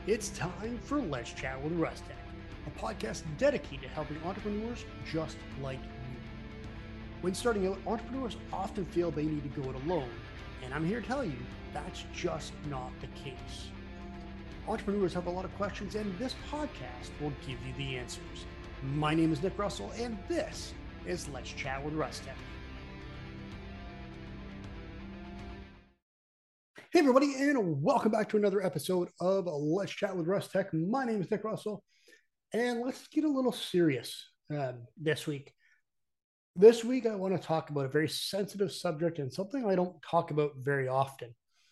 It's time for Let's Chat with Rustech, a podcast dedicated to helping entrepreneurs just like you. When starting out, entrepreneurs often feel they need to go it alone, and I'm here to tell you that's just not the case. Entrepreneurs have a lot of questions, and this podcast will give you the answers. My name is Nick Russell, and this is Let's Chat with Rustech. Hey everybody, and welcome back to another episode of Let's Chat with Rustech. My name is Nick Russell, and let's get a little serious this week. This week, I want to talk about a very sensitive subject and something I don't talk about very often.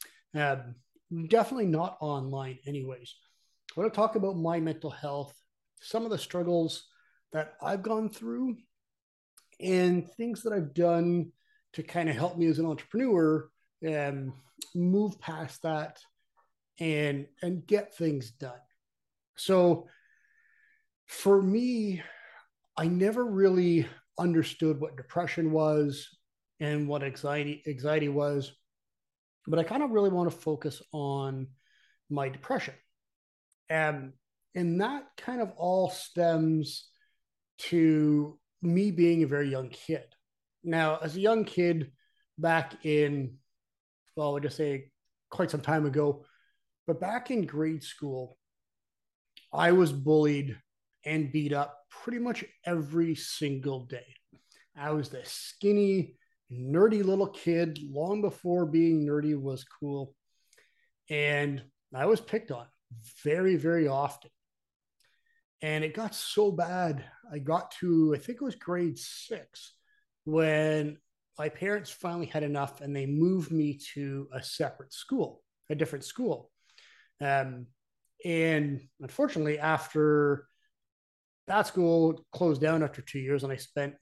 Definitely not online, anyways. I want to talk about my mental health, some of the struggles that I've gone through, and things that I've done to kind of help me as an entrepreneur move past that and get things done. So for me, I never really understood what depression was and what anxiety was, but I kind of really want to focus on my depression. And that kind of all stems to me being a very young kid. Now, as a young kid back in, well, I would just say quite some time ago, but back in grade school, I was bullied and beat up pretty much every single day. I was the skinny, nerdy little kid long before being nerdy was cool. And I was picked on very, very often. And it got so bad, I got to, I think it was grade 6, when my parents finally had enough and they moved me to a separate school, a different school. Um, and unfortunately, after that school closed down after 2 years, and I spent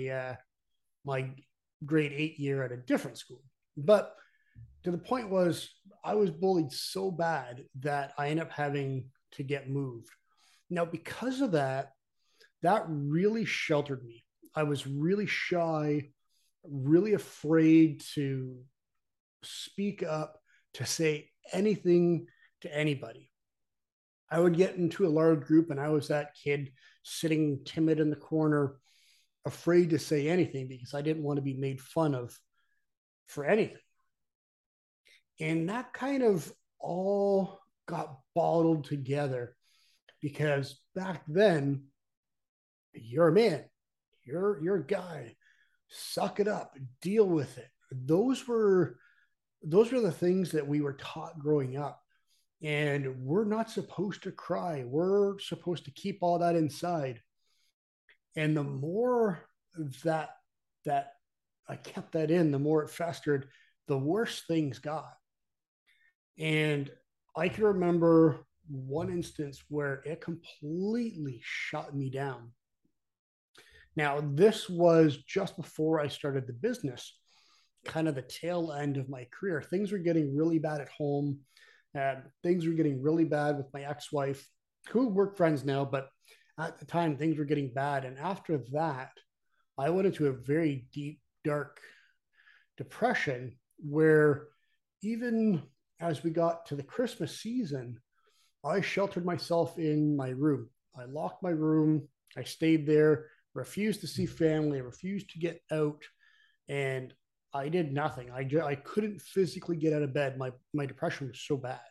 my grade 8 year at a different school. But to the point was, I was bullied so bad that I ended up having to get moved. Now, because of that, that really sheltered me. I was really shy, really afraid to speak up, to say anything to anybody. I would get into a large group and I was that kid sitting timid in the corner, afraid to say anything because I didn't want to be made fun of for anything. And that kind of all got bottled together because back then, you're a man, you're a guy, suck it up, deal with it. Those were the things that we were taught growing up. And we're not supposed to cry. We're supposed to keep all that inside. And the more that that I kept that in, the more it festered, the worse things got. And I can remember one instance where it completely shut me down. Now, this was just before I started the business, kind of the tail end of my career. Things were getting really bad at home. Things were getting really bad with my ex-wife, who we're friends now, but at the time things were getting bad. And after that, I went into a very deep, dark depression where even as we got to the Christmas season, I sheltered myself in my room. I locked my room. I stayed there, refused to see family, refused to get out, and I did nothing. I couldn't physically get out of bed. My depression was so bad.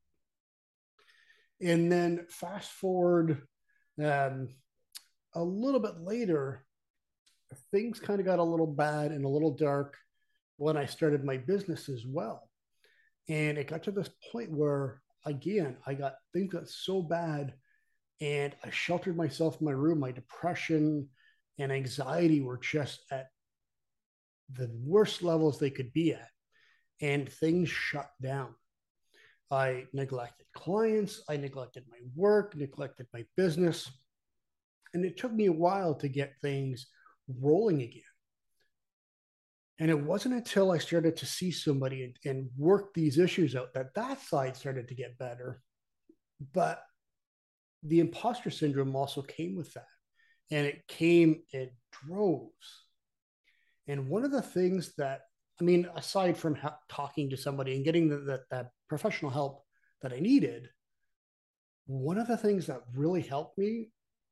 And then fast forward um, a little bit later, things kind of got a little bad and a little dark when I started my business as well. And it got to this point where, again, I got things got so bad and I sheltered myself in my room. My depression and anxiety were just at the worst levels they could be at, and things shut down. I neglected clients, I neglected my work, neglected my business, and it took me a while to get things rolling again. And it wasn't until I started to see somebody and work these issues out that that side started to get better. But the imposter syndrome also came with that, and it came in droves. And one of the things that, I mean, aside from talking to somebody and getting that professional help that I needed, One of the things that really helped me,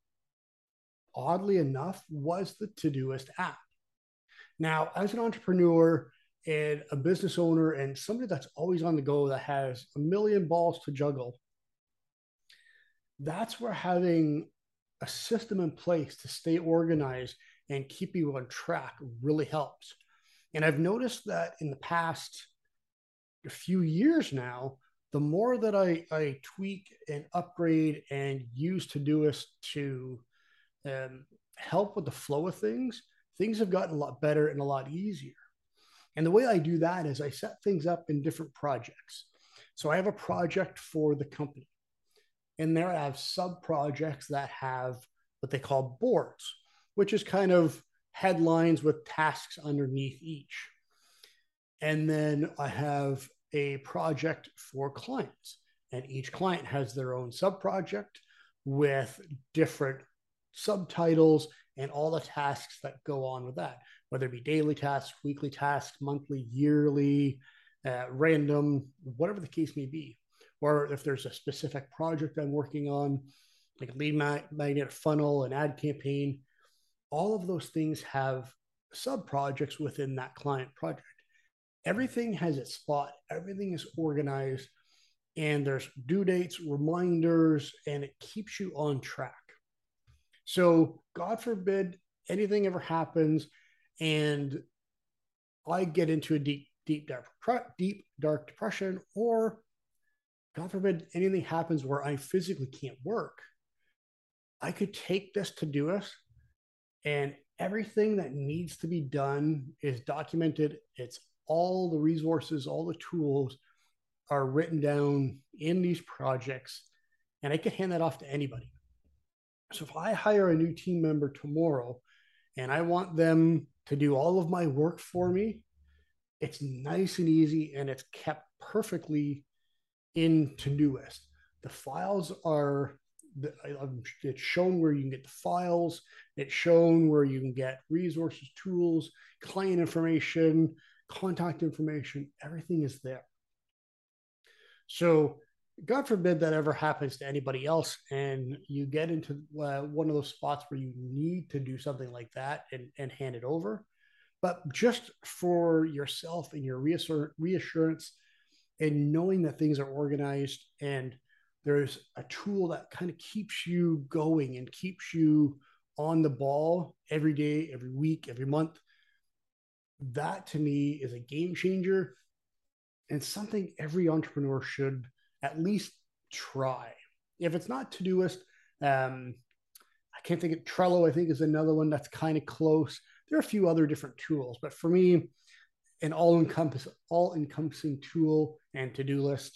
oddly enough, was the Todoist app. Now, as an entrepreneur and a business owner and somebody that's always on the go that has a million balls to juggle, that's where having a system in place to stay organized and keep you on track really helps. And I've noticed that in the past few years now, the more that I tweak and upgrade and use Todoist to help with the flow of things, things have gotten a lot better and a lot easier. And the way I do that is I set things up in different projects. So I have a project for the company. And there I have sub projects that have what they call boards, which is kind of headlines with tasks underneath each. And then I have a project for clients, and each client has their own sub project with different subtitles and all the tasks that go on with that, whether it be daily tasks, weekly tasks, monthly, yearly, random, whatever the case may be. Or if there's a specific project I'm working on, like a lead magnet funnel, an ad campaign, all of those things have sub projects within that client project. Everything has its spot, everything is organized, and there's due dates, reminders, and it keeps you on track. So, God forbid anything ever happens and I get into a deep, dark depression, or God forbid anything happens where I physically can't work, I could take this Todoist and everything that needs to be done is documented. It's all the resources, all the tools are written down in these projects, and I could hand that off to anybody. So if I hire a new team member tomorrow and I want them to do all of my work for me, it's nice and easy and it's kept perfectly in Todoist. The files are, it's shown where you can get the files, it's shown where you can get resources, tools, client information, contact information, everything is there. So God forbid that ever happens to anybody else and you get into one of those spots where you need to do something like that and hand it over. But just for yourself and your reassurance and knowing that things are organized and there's a tool that kind of keeps you going and keeps you on the ball every day, every week, every month, that to me is a game changer and something every entrepreneur should at least try. If it's not Todoist, I can't think of Trello. I think is another one that's kind of close. There are a few other different tools, but for me, an all-encompassing tool and Todoist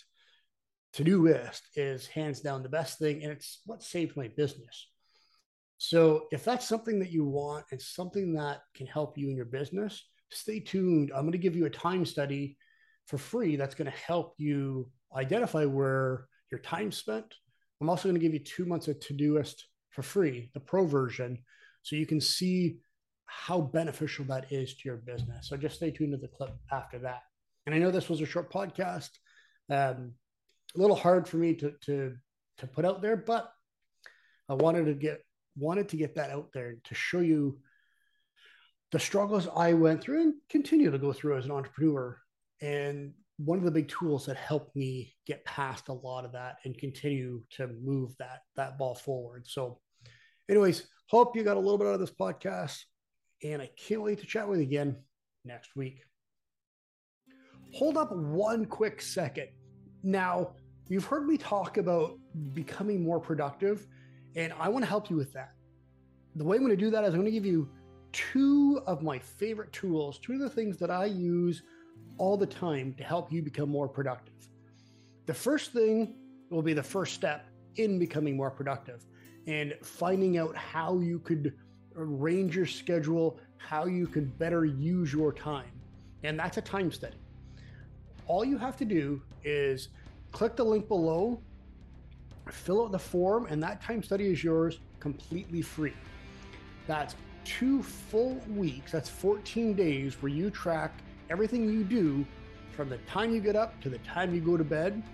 is hands down the best thing, and it's what saved my business. So if that's something that you want and something that can help you in your business, stay tuned. I'm going to give you a time study for free that's going to help you identify where your time spent. I'm also going to give you 2 months of Todoist for free, the pro version, so you can see how beneficial that is to your business. So just stay tuned to the clip after that. And I know this was a short podcast, a little hard for me to put out there, but I wanted to get that out there to show you the struggles I went through and continue to go through as an entrepreneur. And one of the big tools that helped me get past a lot of that and continue to move that ball forward. So anyways, hope you got a little bit out of this podcast, and I can't wait to chat with you again next week. Hold up one quick second. Now, you've heard me talk about becoming more productive, and I want to help you with that. The way I'm going to do that is I'm going to give you 2 of my favorite tools, 2 of the things that I use all the time to help you become more productive. The first thing will be the first step in becoming more productive and finding out how you could arrange your schedule, how you could better use your time. And that's a time study. All you have to do is click the link below, fill out the form, and that time study is yours completely free. That's 2 full weeks. That's 14 days where you track everything you do from the time you get up to the time you go to bed.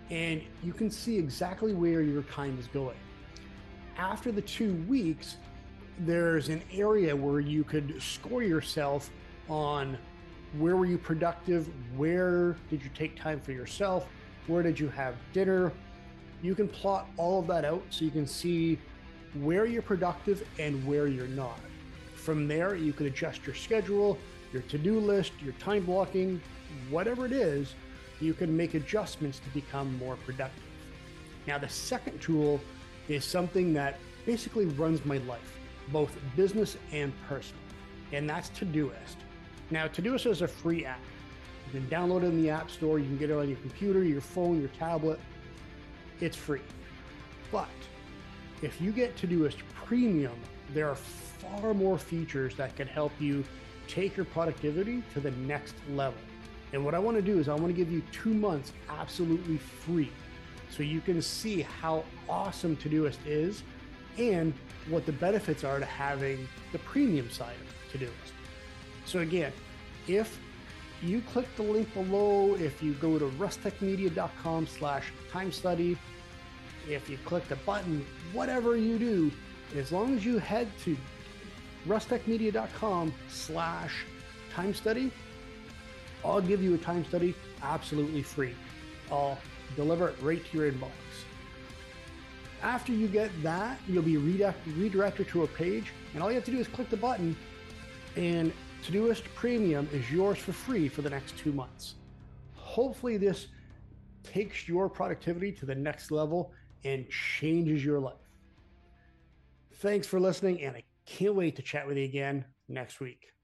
and you can see exactly where your time is going. After the 2 weeks, there's an area where you could score yourself on where were you productive, where did you take time for yourself, where did you have dinner. You can plot all of that out so you can see where you're productive and where you're not. From there, you can adjust your schedule, your to-do list, your time blocking, whatever it is, you can make adjustments to become more productive. Now, the second tool is something that basically runs my life, both business and personal, and that's Todoist. Now, Todoist is a free app. You can download it in the App Store. You can get it on your computer, your phone, your tablet. It's free. But if you get Todoist Premium, there are far more features that can help you take your productivity to the next level. And what I want to do is I want to give you 2 months absolutely free so you can see how awesome Todoist is and what the benefits are to having the premium side of Todoist. So again, if you click the link below, if you go to rustechmedia.com/timestudy, if you click the button, whatever you do, as long as you head to rustechmedia.com/timestudy, I'll give you a time study absolutely free. I'll deliver it right to your inbox. After you get that, you'll be redirected to a page, and all you have to do is click the button, and Todoist Premium is yours for free for the next 2 months. Hopefully this takes your productivity to the next level and changes your life. Thanks for listening, and I can't wait to chat with you again next week.